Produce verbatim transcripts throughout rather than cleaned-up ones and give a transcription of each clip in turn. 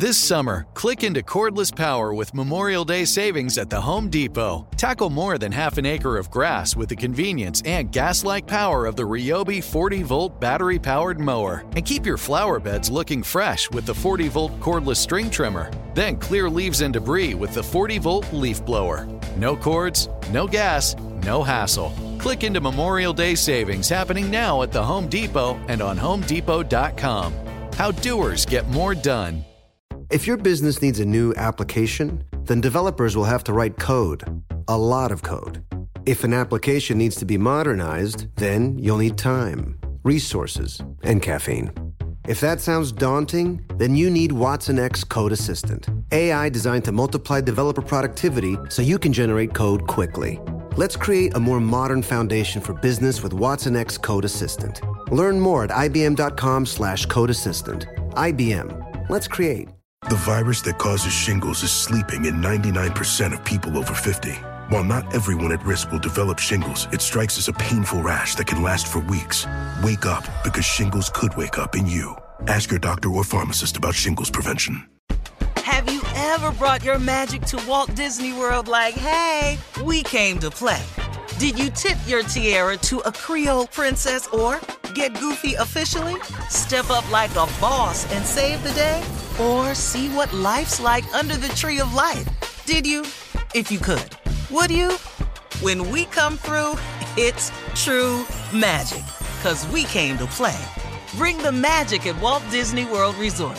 This summer, click into cordless power with Memorial Day savings at the Home Depot. Tackle more than half an acre of grass with the convenience and gas-like power of the Ryobi forty-volt battery-powered mower. And keep your flower beds looking fresh with the forty-volt cordless string trimmer. Then clear leaves and debris with the forty-volt leaf blower. No cords, no gas, no hassle. Click into Memorial Day savings happening now at the Home Depot and on home depot dot com. How doers get more done. If your business needs a new application, then developers will have to write code. A lot of code. If an application needs to be modernized, then you'll need time, resources, and caffeine. If that sounds daunting, then you need Watson X Code Assistant. A I designed to multiply developer productivity so you can generate code quickly. Let's create a more modern foundation for business with Watson X Code Assistant. Learn more at ibm.com slash code assistant. I B M. Let's create. The virus that causes shingles is sleeping in ninety-nine percent of people over fifty. While not everyone at risk will develop shingles, it strikes as a painful rash that can last for weeks. Wake up, because shingles could wake up in you. Ask your doctor or pharmacist about shingles prevention. Have you ever brought your magic to Walt Disney World like, hey, we came to play? Did you tip your tiara to a Creole princess or get goofy officially? Step up like a boss and save the day? Or see what life's like under the tree of life? Did you? If you could. Would you? When we come through, it's true magic. 'Cause we came to play. Bring the magic at Walt Disney World Resort.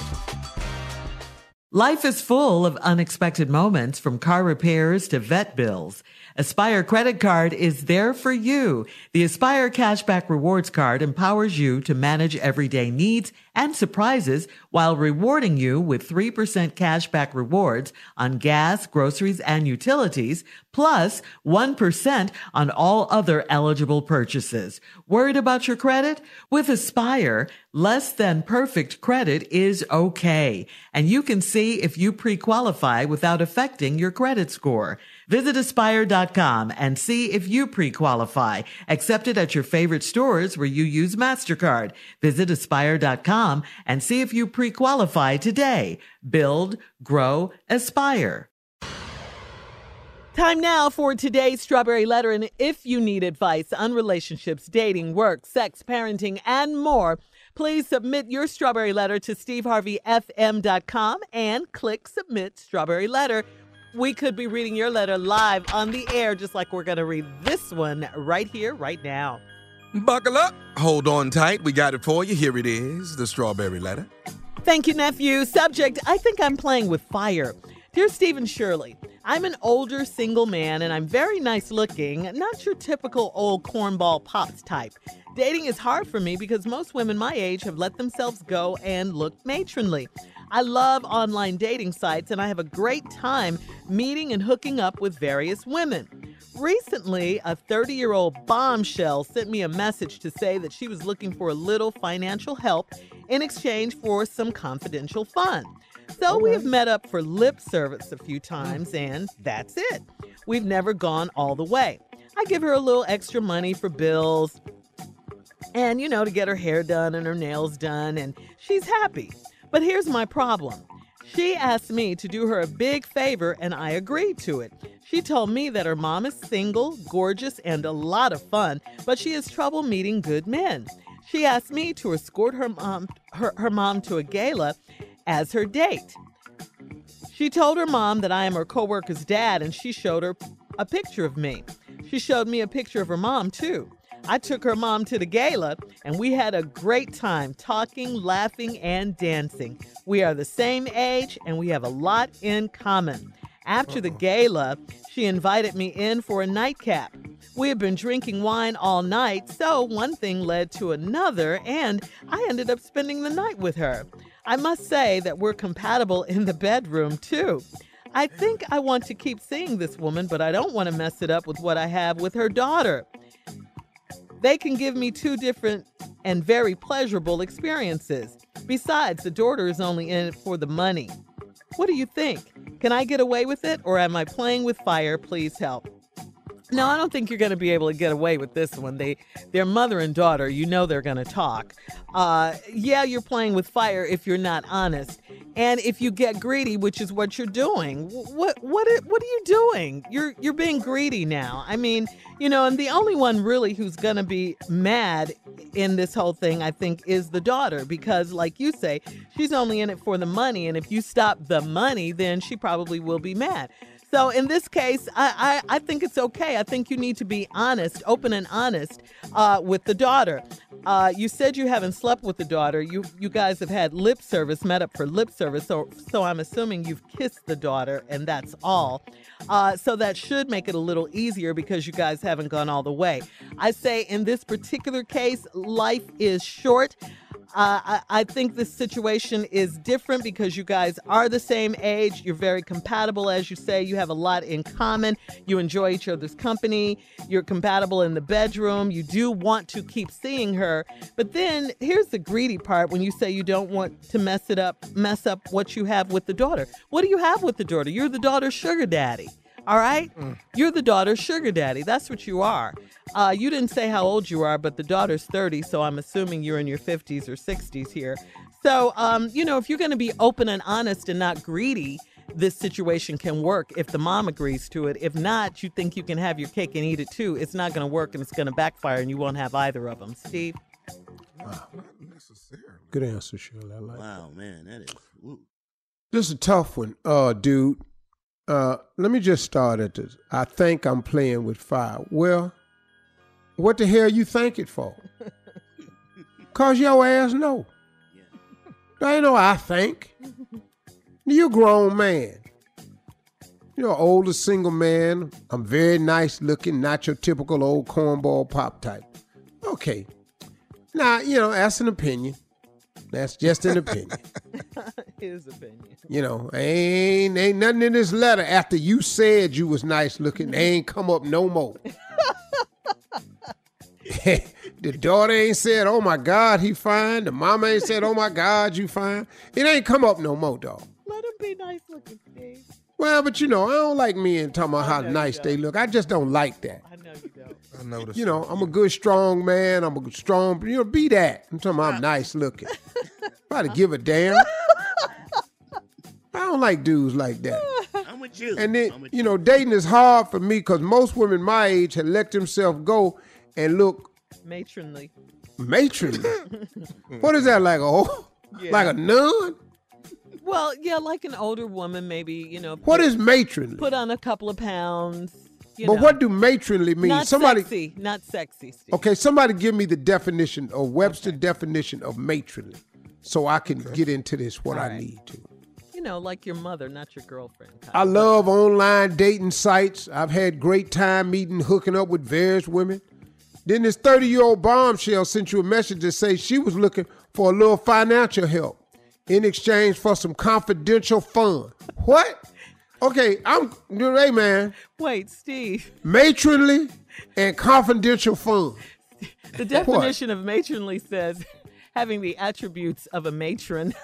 Life is full of unexpected moments, from car repairs to vet bills. Aspire Credit Card is there for you. The Aspire Cashback Rewards Card empowers you to manage everyday needs and surprises while rewarding you with three percent cashback rewards on gas, groceries, and utilities, plus one percent on all other eligible purchases. Worried about your credit? With Aspire, less than perfect credit is okay, and you can see if you pre-qualify without affecting your credit score. Visit aspire dot com and see if you pre-qualify. Accepted at your favorite stores where you use MasterCard. Visit aspire dot com and see if you pre-qualify today. Build, grow, aspire. Time now for today's Strawberry Letter. And if you need advice on relationships, dating, work, sex, parenting, and more, please submit your Strawberry Letter to steve harvey f m dot com and click Submit Strawberry Letter. We could be reading your letter live on the air, just like we're going to read this one right here, right now. Buckle up. Hold on tight. We got it for you. Here it is, the Strawberry Letter. Thank you, nephew. Subject, I think I'm playing with fire. Dear Stephen Shirley, I'm an older single man and I'm very nice looking, not your typical old cornball pops type. Dating is hard for me because most women my age have let themselves go and look matronly. I love online dating sites and I have a great time meeting and hooking up with various women. Recently, a thirty-year-old bombshell sent me a message to say that she was looking for a little financial help in exchange for some confidential fun. So we have met up for lip service a few times, and that's it. We've never gone all the way. I give her a little extra money for bills and, you know, to get her hair done and her nails done, and she's happy. But here's my problem. She asked me to do her a big favor, and I agreed to it. She told me that her mom is single, gorgeous, and a lot of fun, but she has trouble meeting good men. She asked me to escort her mom, her, her mom to a gala as her date. She told her mom that I am her coworker's dad, and she showed her a picture of me. She showed me a picture of her mom, too. I took her mom to the gala, and we had a great time talking, laughing, and dancing. We are the same age, and we have a lot in common. After the gala, she invited me in for a nightcap. We had been drinking wine all night, so one thing led to another, and I ended up spending the night with her. I must say that we're compatible in the bedroom, too. I think I want to keep seeing this woman, but I don't want to mess it up with what I have with her daughter. They can give me two different and very pleasurable experiences. Besides, the daughter is only in it for the money. What do you think? Can I get away with it, or am I playing with fire? Please help. No, I don't think you're going to be able to get away with this one. They, they're mother and daughter. You know they're going to talk. Uh, yeah, you're playing with fire if you're not honest. And if you get greedy, which is what you're doing, what what are, what are you doing? You're you're being greedy now. I mean, you know, and the only one really who's going to be mad in this whole thing, I think, is the daughter. Because like you say, she's only in it for the money. And if you stop the money, then she probably will be mad. So in this case, I, I, I think it's okay. I think you need to be honest, open and honest uh, with the daughter. Uh, you said you haven't slept with the daughter. You you guys have had lip service, met up for lip service. So so I'm assuming you've kissed the daughter, and that's all. Uh, so that should make it a little easier because you guys haven't gone all the way. I say in this particular case, life is short. Uh, I, I think this situation is different because you guys are the same age. You're very compatible, as you say. You have a lot in common. You enjoy each other's company. You're compatible in the bedroom. You do want to keep seeing her. But then here's the greedy part when you say you don't want to mess it up, mess up what you have with the daughter. What do you have with the daughter? You're the daughter's sugar daddy. All right? Mm. You're the daughter's sugar daddy. That's what you are. Uh, you didn't say how old you are, but the daughter's thirty, so I'm assuming you're in your fifties or sixties here. So, um, you know, if you're going to be open and honest and not greedy, this situation can work if the mom agrees to it. If not, you think you can have your cake and eat it too. It's not going to work and it's going to backfire and you won't have either of them. Steve? Wow. Not necessarily. Good answer, Shirley. I like wow, that. man, that is... Ooh. This is a tough one, uh, dude. Uh, let me just start at this. I think I'm playing with fire. Well, what the hell you think it for? Cause your ass know. Yeah. There ain't no I think. You a grown man. You're an older single man. I'm very nice looking, not your typical old cornball pop type. Okay. Now, you know, that's an opinion. That's just an opinion. His opinion. You know, ain't ain't nothing in this letter after you said you was nice looking. They ain't come up no more. The daughter ain't said, oh my God, he fine. The mama ain't said, oh my God, you fine. It ain't come up no more, dog. Let him be nice looking, Steve. Well, but you know, I don't like men talking about how nice they look. I just don't like that. I know you don't. I know this. You know, I'm a good, strong man. I'm a strong, you know, be that. I'm talking about I'm nice looking. Try to give a damn. I don't like dudes like that. I'm with you. And then, you. you know, dating is hard for me because most women my age have let themselves go and look matronly. Matronly? What is that, like a oh, yeah. like a nun? Well, yeah, like an older woman, maybe, you know. What put, is matronly? Put on a couple of pounds. You but know. What do matronly mean? Not somebody, sexy. Not sexy, Steve. Okay, somebody give me the definition, or Webster okay. definition of matronly, so I can okay. get into this, what All I right. need to. You know, like your mother, not your girlfriend. Kyle. I love online dating sites. I've had great time meeting, hooking up with various women. Then this thirty-year-old bombshell sent you a message to say she was looking for a little financial help in exchange for some confidential fun. What? Okay, I'm, hey man. Wait, Steve. Matronly and confidential fun. The definition what? of matronly says having the attributes of a matron.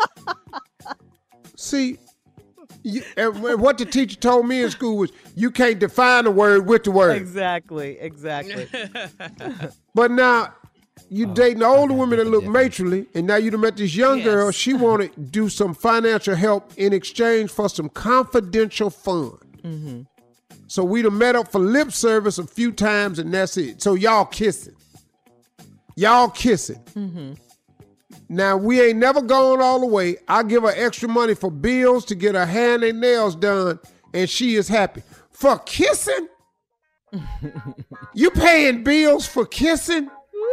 See, you, and what the teacher told me in school was you can't define a word with the word. Exactly, exactly. But now, you oh, dating older women that look matronly, and now you done met this young yes. girl. She want to do some financial help in exchange for some confidential fun. Mm-hmm. So we done met up for lip service a few times, and that's it. So y'all kissing. Y'all kissing. Mm-hmm. Now, we ain't never gone all the way. I give her extra money for bills to get her hair and her nails done, and she is happy. For kissing? You paying bills for kissing?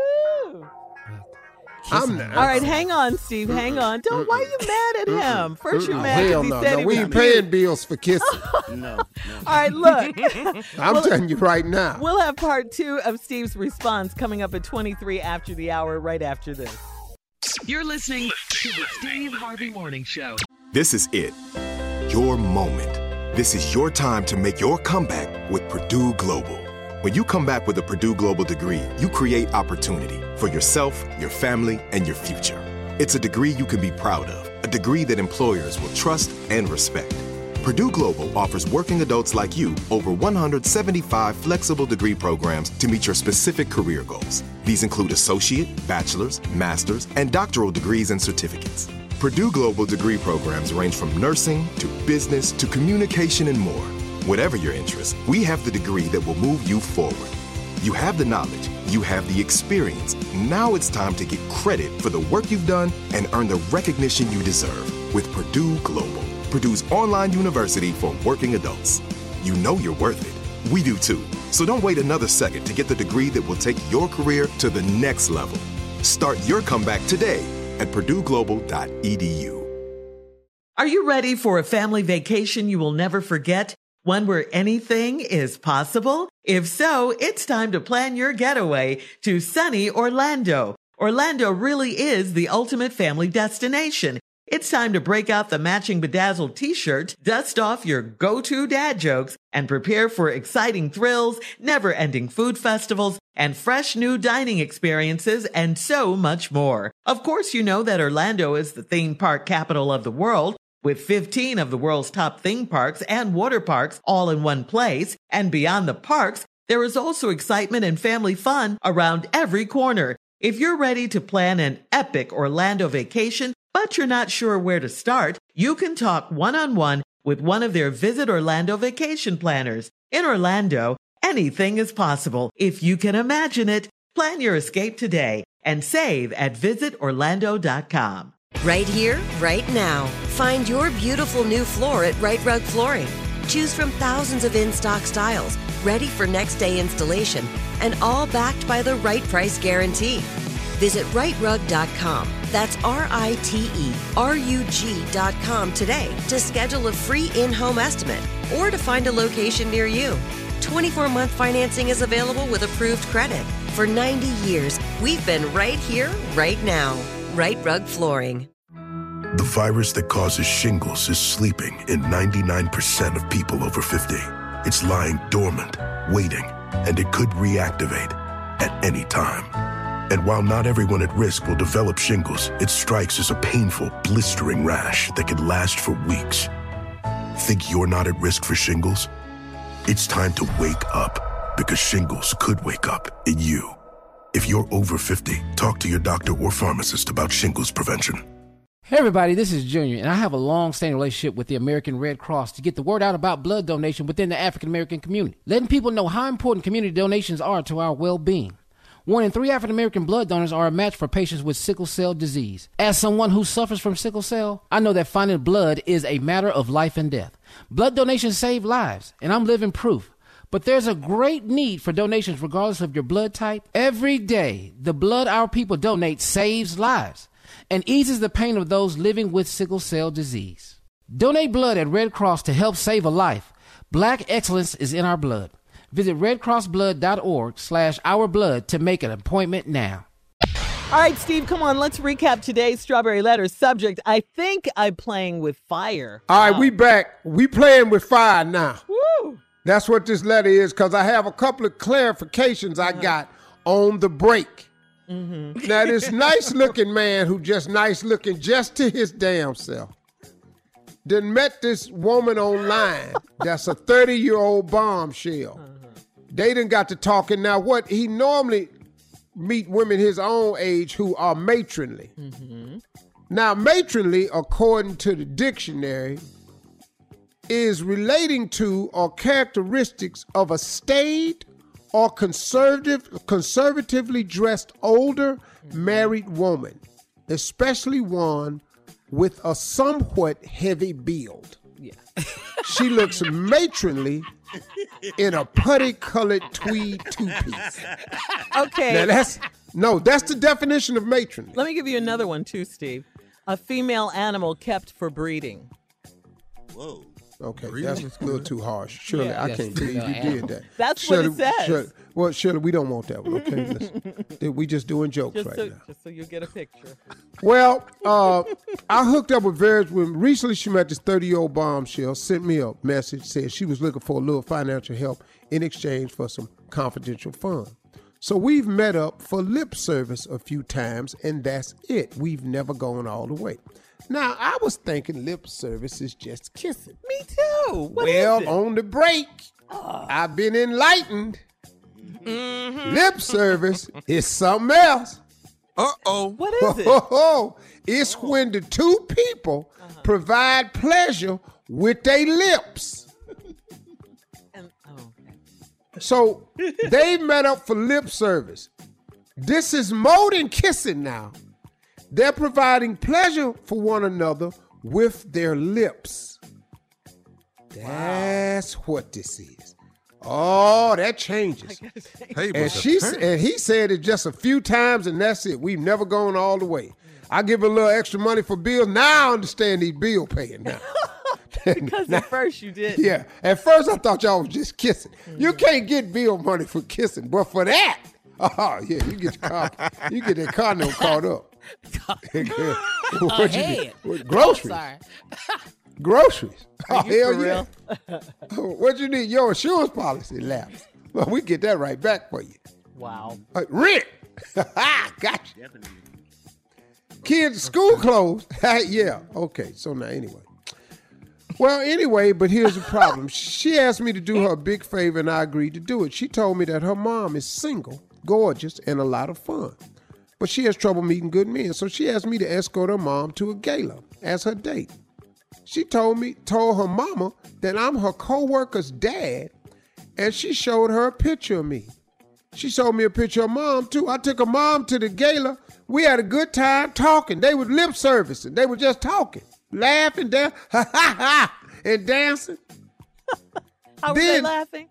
I'm not. All right, hang on, Steve. Hang on. Don't. Why are you mad at him? First you're mad because he no, said no, he we was ain't paying bills for kissing. no, no. All right, look. I'm we'll, telling you right now. We'll have part two of Steve's response coming up at twenty-three after the hour, right after this. You're listening to the Steve Harvey Morning Show. This is it. Your moment. This is your time to make your comeback with Purdue Global. When you come back with a Purdue Global degree, you create opportunity for yourself, your family, and your future. It's a degree you can be proud of, a degree that employers will trust and respect. Purdue Global offers working adults like you over one hundred seventy-five flexible degree programs to meet your specific career goals. These include associate, bachelor's, master's, and doctoral degrees and certificates. Purdue Global degree programs range from nursing to business to communication and more. Whatever your interest, we have the degree that will move you forward. You have the knowledge, you have the experience. Now it's time to get credit for the work you've done and earn the recognition you deserve with Purdue Global, Purdue's online university for working adults. You know you're worth it. We do too. So don't wait another second to get the degree that will take your career to the next level. Start your comeback today at purdue global dot e d u. Are you ready for a family vacation you will never forget? One where anything is possible? If so, it's time to plan your getaway to sunny Orlando. Orlando really is the ultimate family destination. It's time to break out the matching bedazzled t-shirt, dust off your go-to dad jokes, and prepare for exciting thrills, never-ending food festivals, and fresh new dining experiences, and so much more. Of course, you know that Orlando is the theme park capital of the world, with fifteen of the world's top theme parks and water parks all in one place. And beyond the parks, there is also excitement and family fun around every corner. If you're ready to plan an epic Orlando vacation, but you're not sure where to start, you can talk one-on-one with one of their Visit Orlando vacation planners. In Orlando, anything is possible if you can imagine it. Plan your escape today and save at visit orlando dot com. Right here, right now. Find your beautiful new floor at Right Rug Flooring. Choose from thousands of in-stock styles, ready for next day installation, and all backed by the right price guarantee. Visit right rug dot com. That's R I T E R U G dot com today to schedule a free in-home estimate or to find a location near you. twenty-four month financing is available with approved credit. For ninety years, we've been right here, right now. Right Rug Flooring. The virus that causes shingles is sleeping in ninety-nine percent of people over fifty. It's lying dormant, waiting, and it could reactivate at any time. And while not everyone at risk will develop shingles, it strikes as a painful, blistering rash that can last for weeks. Think you're not at risk for shingles? It's time to wake up, because shingles could wake up in you. If you're over fifty, talk to your doctor or pharmacist about shingles prevention. Hey everybody, this is Junior, and I have a long-standing relationship with the American Red Cross to get the word out about blood donation within the African American community, letting people know how important community donations are to our well-being. One in three African American blood donors are a match for patients with sickle cell disease. As someone who suffers from sickle cell, I know that finding blood is a matter of life and death. Blood donations save lives, and I'm living proof. But there's a great need for donations regardless of your blood type. Every day, the blood our people donate saves lives and eases the pain of those living with sickle cell disease. Donate blood at Red Cross to help save a life. Black excellence is in our blood. Visit redcrossblood.org slash our blood to make an appointment now. All right, Steve, come on. Let's recap today's Strawberry Letter subject. I think I'm playing with fire. All right, wow. we back. We playing with fire now. Woo! That's what this letter is, because I have a couple of clarifications I got on the break. Mm-hmm. Now, this nice-looking man who just nice-looking just to his damn self then met this woman online that's a thirty-year-old bombshell. Uh-huh. They done got to talking. Now, what he normally meet women his own age who are matronly. Mm-hmm. Now, matronly, according to the dictionary, is relating to or characteristics of a staid or conservative, conservatively dressed older married woman, especially one with a somewhat heavy build. Yeah. She looks matronly in a putty-colored tweed two-piece. Okay. Now that's no, that's the definition of matronly. Let me give you another one too, Steve. A female animal kept for breeding. Whoa. Okay, that's a little too harsh. Shirley, Yeah. I Yes, can't believe you female did that. That's Shirley, what it says. Shirley, well, Shirley, we don't want that one, okay? Listen, we just doing jokes Just right so, now. just so you get a picture. Well, uh, I hooked up with Verge when recently she met this thirty-year-old bombshell, sent me a message, said she was looking for a little financial help in exchange for some confidential funds. So we've met up for lip service a few times, and that's it. We've never gone all the way. Now, I was thinking lip service is just kissing. Me too. What well, is it? on the break, uh. I've been enlightened. Mm-hmm. Lip service is something else. Uh-oh. What is it? Oh, it's oh. when the two people uh-huh. provide pleasure with their lips. And, oh, okay. So they met up for lip service. This is more than kissing now. They're providing pleasure for one another with their lips. That's wow. what this is. Oh, that changes. Hey, and she and he said it just a few times, and that's it. We've never gone all the way. I give a little extra money for bills. Now I understand these bill paying now. Because now, at first you did. Yeah. At first I thought y'all was just kissing. Mm-hmm. You can't get bill money for kissing, but for that, oh yeah, you get your car, you get that car note caught up. what uh, you hey. what, groceries. Oh, sorry. Groceries. Are oh, you hell for yeah. real? What you need? Your insurance policy lapse. Well, we get that right back for you. Wow. Uh, rent. Gotcha. Kids, school closed. Yeah. Okay. So now anyway. Well, anyway, but here's the problem. She asked me to do her a big favor, and I agreed to do it. She told me that her mom is single, gorgeous, and a lot of fun. But she has trouble meeting good men, so she asked me to escort her mom to a gala as her date. She told me, told her mama that I'm her co-worker's dad, and she showed her a picture of me. She showed me a picture of mom, too. I took her mom to the gala. We had a good time talking. They were lip servicing. They were just talking, laughing, dan- ha ha ha, and dancing. How were they laughing?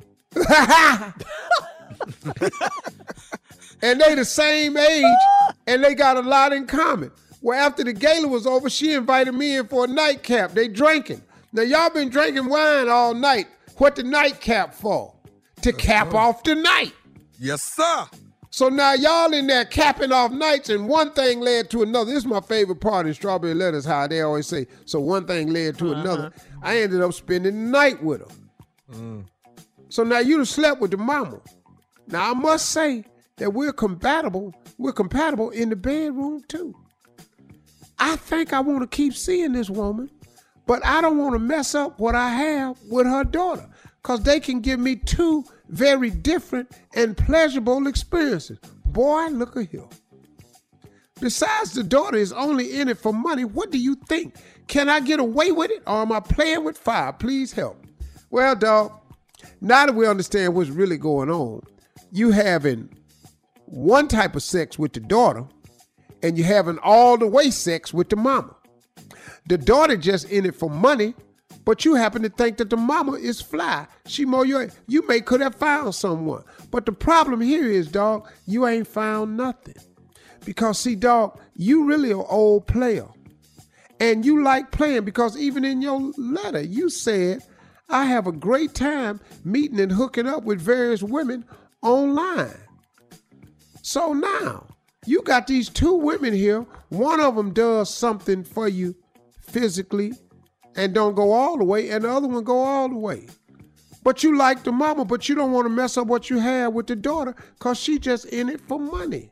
And they the same age, and they got a lot in common. Well, after the gala was over, she invited me in for a nightcap. They drinking. Now, y'all been drinking wine all night. What the nightcap for? To cap uh-huh. off the night. Yes, sir. So now y'all in there capping off nights, and one thing led to another. This is my favorite part in Strawberry Letters, how they always say, so one thing led to uh-huh. another. I ended up spending the night with her. Mm. So now you done slept with the mama. Now, I must say that we're compatible. We're compatible in the bedroom, too. I think I want to keep seeing this woman, but I don't want to mess up what I have with her daughter, because they can give me two very different and pleasurable experiences. Boy, look at here. Besides, the daughter is only in it for money. What do you think? Can I get away with it, or am I playing with fire? Please help. Well, dog, now that we understand what's really going on, you having one type of sex with the daughter, and you having all the way sex with the mama. The daughter just in it for money, but you happen to think that the mama is fly. She more your, you may could have found someone. But the problem here is, dog, you ain't found nothing. Because see, dog, you really an old player. And you like playing, because even in your letter, you said, I have a great time meeting and hooking up with various women online. So now, you got these two women here. One of them does something for you physically and don't go all the way, and the other one go all the way. But you like the mama, but you don't want to mess up what you have with the daughter, because she just in it for money.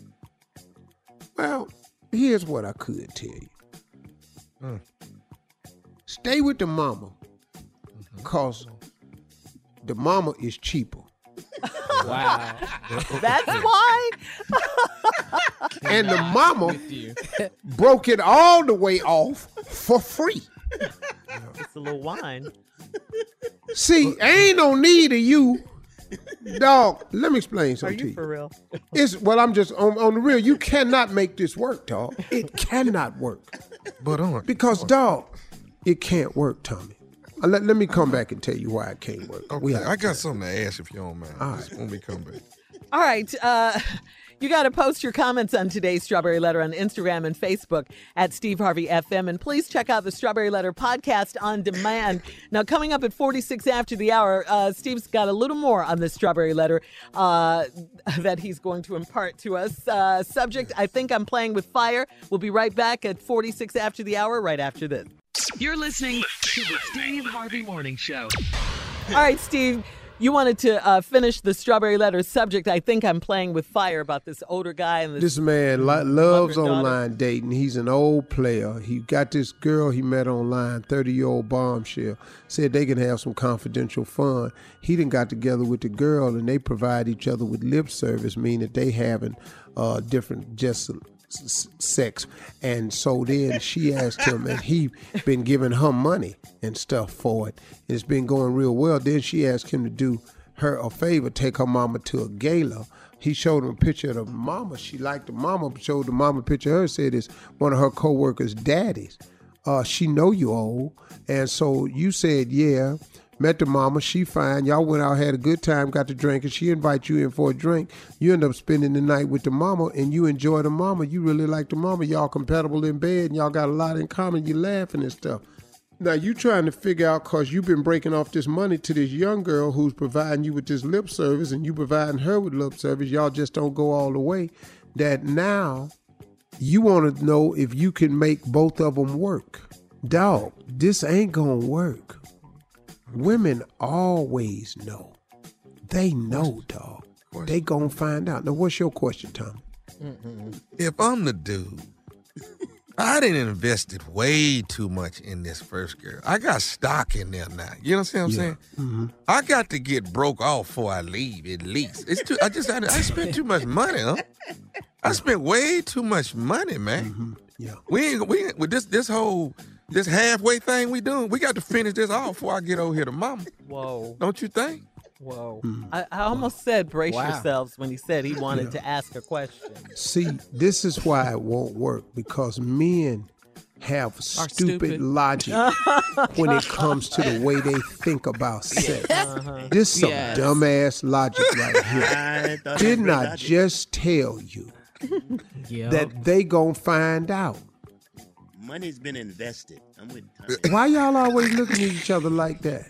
Well, here's what I could tell you. Mm. Stay with the mama, because mm-hmm. the mama is cheaper. Wow. That's why? And the mama broke it all the way off for free. It's a little wine. See, ain't no need of you, dog. Let me explain something to you. Are you for real? It's well, I'm just on, on the real. You cannot make this work, dog. It cannot work. But on because, dog, it can't work, Tommy. Uh, let, let me come back and tell you why it can't work. Okay, I got something to ask if you don't mind. All Just right. when we come back. All right. Uh, you got to post your comments on today's Strawberry Letter on Instagram and Facebook at Steve Harvey F M. And please check out the Strawberry Letter podcast on demand. Now, coming up at forty-six after the hour, uh, Steve's got a little more on this Strawberry Letter uh, that he's going to impart to us. Uh, subject, I think I'm playing with fire. We'll be right back at forty-six after the hour, right after this. You're listening to the Steve Harvey Morning Show. All right, Steve. You wanted to uh, finish the strawberry letter subject. I think I'm playing with fire about this older guy and this. This man lo- loves online dating. He's an old player. He got this girl he met online, thirty-year-old bombshell. Said they can have some confidential fun. He done got together with the girl, and they provide each other with lip service, meaning that they having uh, different just s- sex. And so then she asked him, and he been giving her money and stuff for it. And it's been going real well. Then she asked him to do her a favor, take her mama to a gala. He showed him a picture of the mama. She liked the mama, showed the mama a picture of her, said it's one of her co-workers' daddies. Uh, she know you old. And so you said, yeah, met the mama, she fine. Y'all went out, had a good time, got to drink, and she invite you in for a drink. You end up spending the night with the mama, and you enjoy the mama. You really like the mama. Y'all compatible in bed, and y'all got a lot in common. You laughing and stuff. Now, you trying to figure out, because you've been breaking off this money to this young girl who's providing you with this lip service, and you providing her with lip service. Y'all just don't go all the way. That now you want to know if you can make both of them work. Dog, this ain't going to work. Women always know. They know, dog. They going to find out. Now, what's your question, Tom? If I'm the dude, I didn't invested way too much in this first girl. I got stock in there now. You know what I'm Yeah. saying? Mm-hmm. I got to get broke off before I leave, at least. It's too. I just I, I spent too much money, huh? I spent way too much money, man. Mm-hmm. Yeah. We ain't we ain't, with this this whole this halfway thing we doing. We got to finish this off before I get over here to mama. Whoa. Don't you think? Whoa. I, I almost said brace Wow. yourselves when he said he wanted Yeah. to ask a question. See, this is why it won't work, because men have stupid, stupid. logic when it comes to the way they think about sex. Uh-huh. This is some Yes. dumbass logic right I here. thought Didn't that was I logic. just tell you that they gonna find out? Money's been invested. I'm with Tom. Why y'all always looking at each other like that?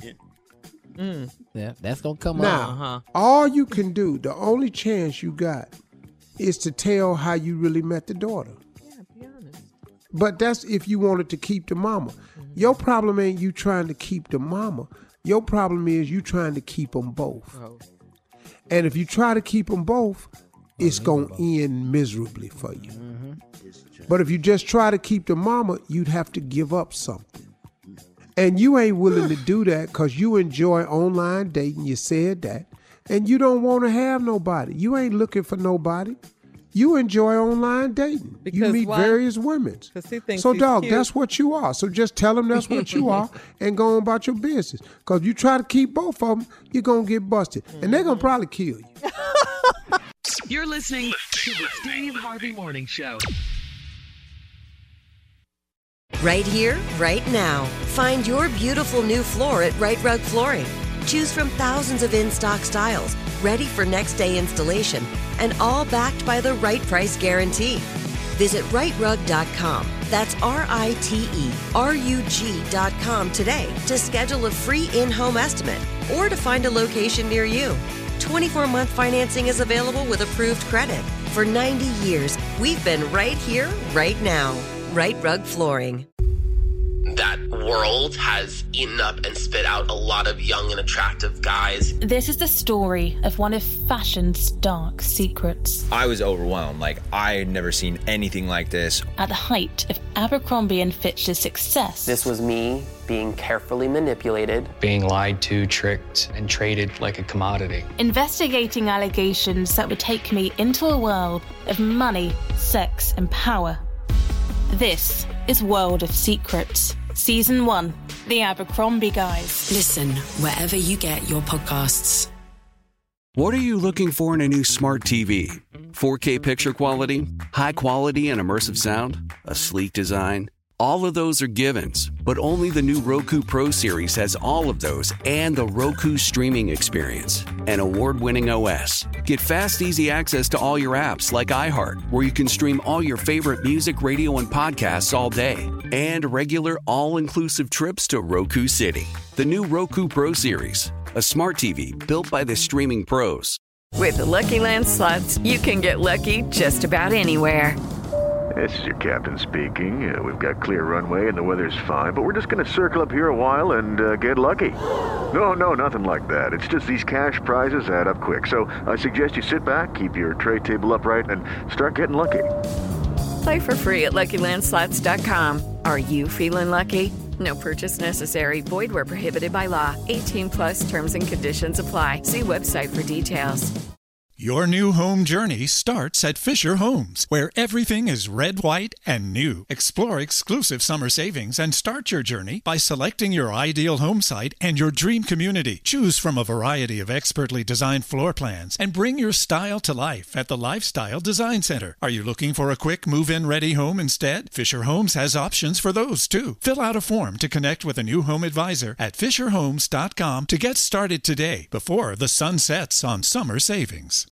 Mm. Yeah, that's gonna come Now, on. all you can do, the only chance you got, is to tell how you really met the daughter. Yeah, be honest. But that's if you wanted to keep the mama. Your problem ain't you trying to keep the mama. Your problem is you trying to keep them both. Oh. And if you try to keep them both, it's going to end miserably for you. But if you just try to keep the mama, you'd have to give up something. And you ain't willing to do that because you enjoy online dating. You said that. And you don't want to have nobody. You ain't looking for nobody. You enjoy online dating. you Because meet why? various women. 'Cause he thinks So, he's dog, cute. that's what you are. So just tell them that's what you are and go on about your business. Because you try to keep both of them, you're going to get busted. And they're going to probably kill you. You're listening to the Steve Harvey Morning Show. Right here, right now. Find your beautiful new floor at Right Rug Flooring. Choose from thousands of in-stock styles, ready for next day installation, and all backed by the right price guarantee. Visit right rug dot com. That's R I T E R U G dot com today to schedule a free in-home estimate or to find a location near you. twenty-four month financing is available with approved credit. For ninety years, we've been right here, right now. Right Rug Flooring. That world has eaten up and spit out a lot of young and attractive guys. This is the story of one of fashion's dark secrets. I was overwhelmed. Like, I had never seen anything like this. At the height of Abercrombie and Fitch's success, This was me being carefully manipulated. Being lied to, tricked, and traded like a commodity. investigating allegations that would take me into a world of money, sex, and power. This is World of Secrets, Season one, The Abercrombie Guys. Listen wherever you get your podcasts. What are you looking for in a new smart T V? four K picture quality? High quality and immersive sound? A sleek design? All of those are givens, but only the new Roku Pro Series has all of those and the Roku streaming experience, an award-winning O S. Get fast, easy access to all your apps like iHeart, where you can stream all your favorite music, radio, and podcasts all day, and regular all-inclusive trips to Roku City. The new Roku Pro Series, a smart T V built by the streaming pros. With the Lucky Land Slots, you can get lucky just about anywhere. This is your captain speaking. Uh, we've got clear runway and the weather's fine, but we're just going to circle up here a while and uh, get lucky. No, no, nothing like that. It's just these cash prizes add up quick. So I suggest you sit back, keep your tray table upright, and start getting lucky. Play for free at Lucky Land Slots dot com. Are you feeling lucky? No purchase necessary. Void where prohibited by law. eighteen plus terms and conditions apply. See website for details. Your new home journey starts at Fisher Homes, where everything is red, white, and new. Explore exclusive summer savings and start your journey by selecting your ideal home site and your dream community. Choose from a variety of expertly designed floor plans and bring your style to life at the Lifestyle Design Center. Are you looking for a quick move-in ready home instead? Fisher Homes has options for those too. Fill out a form to connect with a new home advisor at fisher homes dot com to get started today before the sun sets on summer savings.